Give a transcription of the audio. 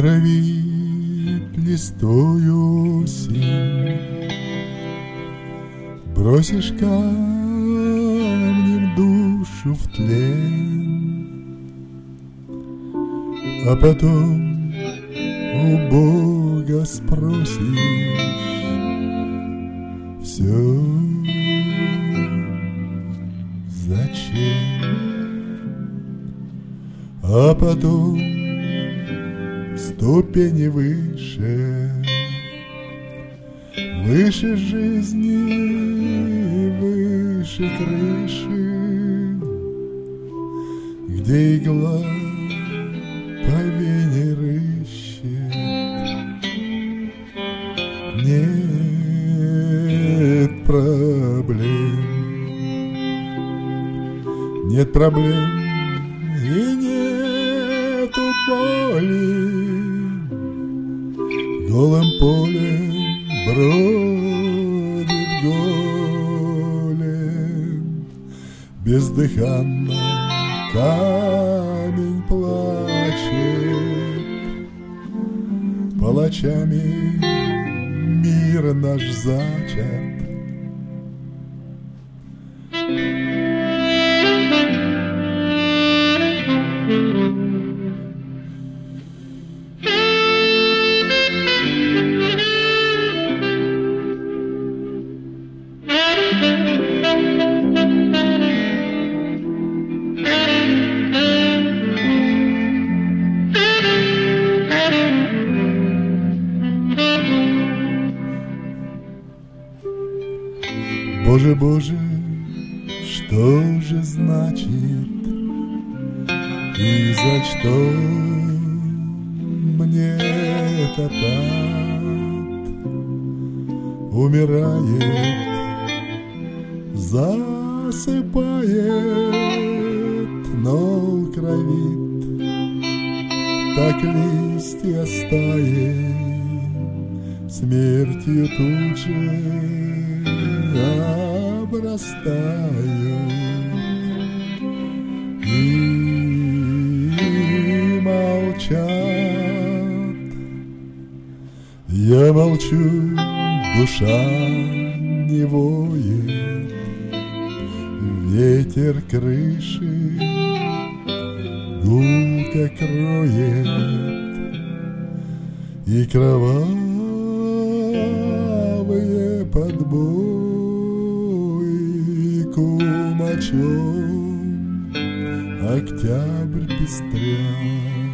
травит листвою осень. Бросишь камнем душу в тлен, а потом у Бога спросишь все зачем, а потом ступени выше, выше жизни, выше крыши, где игла по вене рыщет. Нет проблем, нет проблем и нету боли. Голым полем бродит голем, бездыханно камень плачет. Палачами мир наш зачат. Боже, Боже, что же значит и за что мне этот ад? Умирает, засыпает, но кровит, так листья стаи смертью тут же обрастают и молчат. Я молчу, душа не воет, ветер крыши гулко кроет, и кровавые подбои кумачом октябрь пестрят.